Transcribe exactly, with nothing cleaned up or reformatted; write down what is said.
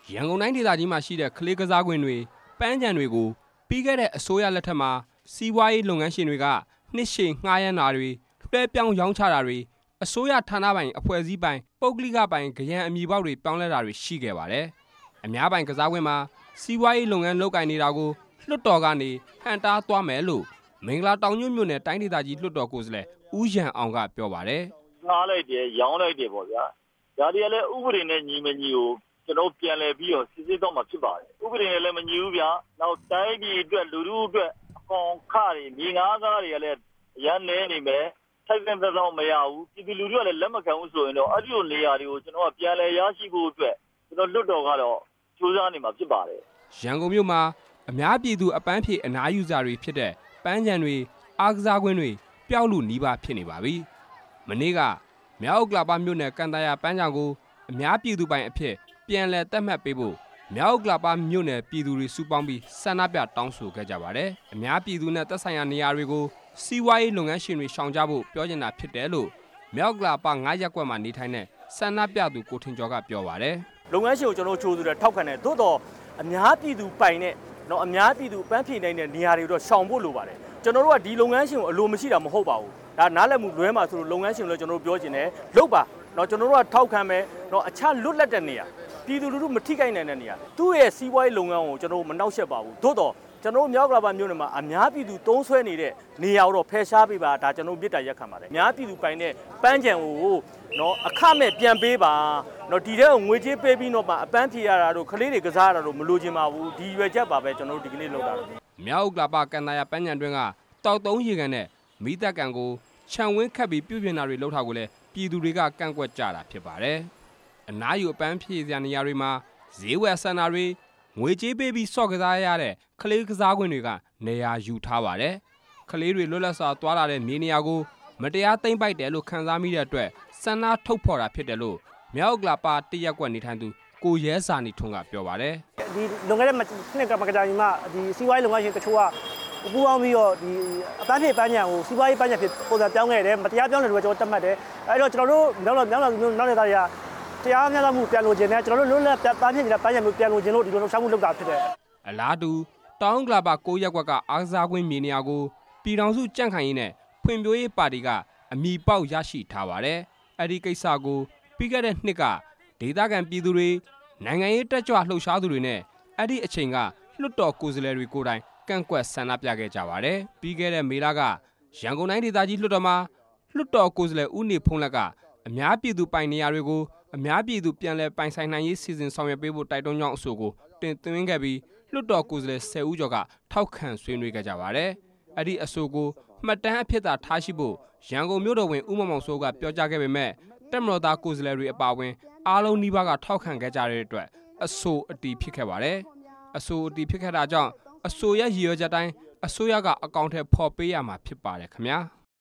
ရန်ကုန်တိုင်းဒေသကြီးမှာရှိတဲ့ကလေးကစားကွင်းတွေပန်းခြံတွေကိုပြီးခဲ့တဲ့အစိုးရလက်ထက်မှာစီးပွားရေးလုပ်ငန်းရှင်တွေကနှစ်ရှည်ငှားရမ်းတာတွေလွှဲပြောင်းရောင်းချတာတွေအစိုးရဌာနပိုင်အဖွဲ့အစည်းပိုင်ပုဂ္ဂလိကပိုင်ခရိုင်အမည်ပေါက်တွေပြောင်းလဲတာတွေရှိခဲ့ပါတယ်။အများပိုင်ကစားကွင်းမှာစီးပွားရေးလုပ်ငန်းလုပ်ကိုင်နေတာကိုလွှတ်တော်ကနေဟန်တားသွားမယ်လို့မင်္ဂလာတောင်ညွန့်မြို့နယ်တိုင်းဒေသကြီးလွှတ်တော်ကိုယ်စားလှယ်ဦးရန်အောင်ကပြောပါတယ်။ငှားလိုက်တယ်ရောင်းလိုက်တယ်ပေါ့ဗျာ။ဒါတွေကလည်းဥပဒေနဲ့ညီမညီကိုကျွန်တော်ပြန်လည်ပြီးတော့စစ်စစ်တော့မှဖြစ်ပါတယ်။ဥပဒေနဲ့လည်းမညီဘူးဗျာ။နောက်တိုင်းပြည်အတွက်လူထုအတွက်အကောင်ခတွေမြေငါးကားတွေကလည်းရန်နေနေမယ်။ထိုက်တဲ့တော့မရဘူး။ပြည်သူလူထုကလည်းလက်မခံဘူးဆိုရင်တော့အဲ့ဒီလိုနေရာတွေကိုကျွန်တော်ကပြန်လည်ရရှိဖို့အတွက်ကျွန်တော်လွှတ်တော်ကတော့စူးစမ်းနေမှာဖြစ်ပါတယ်။ရန်ကုန်မြို့မှာအများပြည်သူအပန်းဖြေအနားယူစာတွေဖြစ်တဲ့ပန်းခြံတွေအားကစားကွင်းတွေပျောက်လို့နီးပါးဖြစ်နေပါပြီ။မနေ့ကမြောက်ဥက္ကလာပမြို့နယ်ကန်တာယာပန်းခြံကိုအများပြည်သူပိုင်အဖြစ်ပြန်လည်သတ်မှတ်ပေးဖို့မြောက်ဥက္ကလာပမြို့နယ်ပြည်သူတွေစုပေါင်းပြီးဆန္ဒပြတောင်းဆိုခဲ့ကြပါတယ်။အများပြည်သူနဲ့သက်ဆိုင်ရာနေရာတွေကိုစီးပွားရေးလုပ်ငန်းရှင်တွေရှောင်ကြဖို့ပြောချင်တာဖြစ်တယ်လို့မြောက်ဥက္ကလာပငါးရပ်ကွက်မှာနေထိုင်တဲ့ဆန္ဒပြသူကိုထင်ကျော်ကပြောပါတယ်။လုပ်ငန်းရှင်ကိုကျွန်တော်ချိုးဆိုတဲ့ထောက်ခံတယ်သို့တော့အများပြည်သူပိုင်တဲ့နော်အများပြည်သူပန်းဖြေနိုင်တဲ့နေရာတွေတော့ရှောင်ဖို့လိုပါတယ်ကျွန်တော်တို့ကဒီလုပ်ငန်းရှင်ကိုအလိုမရှိတာမဟုတ်ပါဘူးဒါနားလည်မှုလွဲမှာဆိုလို့လုပ်ငန်းရှင်ကိုလည်းကျွန်တော်တို့ပြောချင်တယ်လုပ်ပါနော်ကျွန်တော်တို့ကထောက်ခံမယ်နော်အခြားလွတ်လပ်တဲ့နေရာပြည်သူလူထုမထိခိုက်နိုင်တဲ့နေရာသူ့ရဲ့စီးပွားရေးလုပ်ငန်းကိုကျွန်တော်တို့မနှောက်ယှက်ပါဘူးသို့တော့ကျွန်တော်တို့မြောက်ကလာပါမြို့နယ်မှာအများပြည်သူတုံးဆွဲနေတဲ့နေရာတော့ဖယ်ရှားပေးပါဒါကျွန်တော်တို့မြစ်တာရက်ခံပါတယ်အများပြည်သူပိုင်တဲ့ပန်းခြံကိုနော်အခမဲ့ပြန်ပေးပါနော်ဒီတဲ့ငွေကြေးပေးပြီးတော့မှအပန်းဖြေရတာတို့ကလေးတွေကစားရတာတို့မလိုချင်ပါဘူးဒီရွယ်ချက်ပါပဲကျွန်တော်တို့ဒီကနေ့လုပ်တာမြောက်ဥက္ကလာပကန်တာယာပန်းခြံတွင်းကတောက်တုံးရေကန်နဲ့မိသက်ကန်ကိုခြံဝင်းခတ်ပြီးပြုပြင်တာတွေလုပ်ထားကိုလည်းပြည်သူတွေကကန့်ကွက်ကြတာဖြစ်ပါတယ်အနားယူအပန်းဖြေစရာနေရာတွေမှာဈေးဝယ်ဆန္ဒတွေငွေကြေးပေးပြီးစော့ကစားရတဲ့ကလေးကစားကွင်းတွေကနေရာယူထားပါတယ်ကလေးတွေလွတ်လပ်စွာသွားလာတဲ့မြေနေရာကိုမတရားသိမ်းပိုက်တယ်လို့ခန်းစားမိတဲ့အတွက်ဆန္ဒထုတ်ဖော်တာဖြစ်တယ်လို့မြောက်ဥက္ကလာပတရက်ကွက်နေထိုင်သူကိုရဲစာနေထွန်းကပြောပါတယ်ဒီလွန်ခဲ့တဲ့နှစ်ကမကကြာကြီးမှဒီစီးပွားရေးလုပ်ငန်းရှင်တချို့ကပူးပေါင်းပြီးတော့ဒီအပန်းဖြေပန်းခြံကိုစီးပွားရေးပန်းခြံဖြစ်ပုံစံပြောင်းခဲ့တယ်မတရားပြောင်းတယ်လို့ကျွန်တော်တတ်မှတ်တယ်အဲ့တော့ကျွန်တော်တို့မြောက်မြောက်မျိုးနောက်နေတာတွေကတရားမျှတမှုပြန်လို့ခြင်းနဲ့ကျွန်တော်တို့လွတ်လပ်ပန်းဖြေနေတဲ့ပန်းခြံမျိုးပြန်လို့ခြင်းလို့ဒီလိုလှုပ်ရှားမှုလုပ်တာဖြစ်တယ်အလားတူတောင်ဥက္ကလာပကိုရက်ကွက်ကအားကစားကွင်းမြေနေရာကိုပြည်ထောင်စုကြံ့ခိုင်ရေးနဲ့ဖွံ့ဖြိုးရေးပါတီကအမည်ပေါက်ရရှိထားပါတယ်အဲ့ဒီကိစ္စကိုပြီးခဲ့တဲ့နှစ်ကဒေသခံပြည်သူတွေနိုင်ငံရေးတက်ကြွလှုပ်ရှားသူတွေနဲ့အဲ့ဒီအချိန်ကလွှတ်တော်ကိုယ်စားလှယ်တွေကိုယ်တိုင်ကန့်ကွက်ဆန္ဒပြခဲ့ကြပါတယ်ပြီးခဲ့တဲ့မေလကရန်ကုန်တိုင်းဒေသကြီးလွှတ်တော်မှာလွှတ်တော်ကိုယ်စားလှယ်ဦးနေဖုံးလက်ကအများပြည်သူပိုင်နေရာတွေကိုအများပြည်သူပြန်လည်ပိုင်ဆိုင်နိုင်ရေးစီစဉ်ဆောင်ရွက်ပေးဖို့တိုက်တွန်းကြောင်းအဆိုကိုတင်သွင်းခဲ့ပြီးလွှတ်တော်ကိုယ်စားလှယ်ဆယ်ဦးကျော်ကထောက်ခံဆွေးနွေးခဲ့ကြပါတယ်အဲ့ဒီအဆိုကိုမှတ်တမ်းအဖြစ်သာထားရှိဖို့ရန်ကုန်မြို့တော်ဝင်ဦးမောင်မောင်စိုးကပြောကြားခဲ့ပေမဲ့တက်မတော်သားကိုယ်စားလှယ်တွေအပါအဝင်အားလုံးနှိပါကထောက်ခံခဲ့ကြတဲ့အတွက်အဆိုအတီးဖြစ်ခဲ့ပါတယ်အဆိုအတီးဖြစ်ခဲ့တာကြောင့်အဆိုရရည်ရွယ်ချက်တိုင်းအစိုးရကအကောင့်ထဲပေါ်ပေးရမှာဖြစ်ပါတယ်ခင်ဗျာ